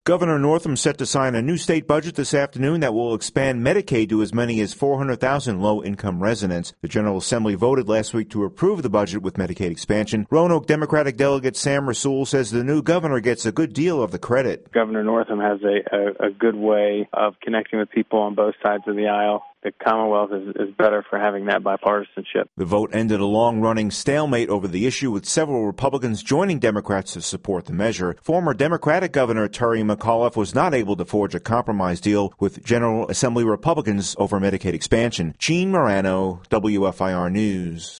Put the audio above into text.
Governor Northam set to sign a new state budget this afternoon that will expand Medicaid to as many as 400,000 low-income residents. The General Assembly voted last week to approve the budget with Medicaid expansion. Roanoke Democratic Delegate Sam Rasool says the new governor gets a good deal of the credit. Governor Northam has a good way of connecting with people on both sides of the aisle. The Commonwealth is better for having that bipartisanship. The vote ended a long-running stalemate over the issue, with several Republicans joining Democrats to support the measure. Former Democratic Governor Terry McAuliffe was not able to forge a compromise deal with General Assembly Republicans over Medicaid expansion. Gene Marano, WFIR News.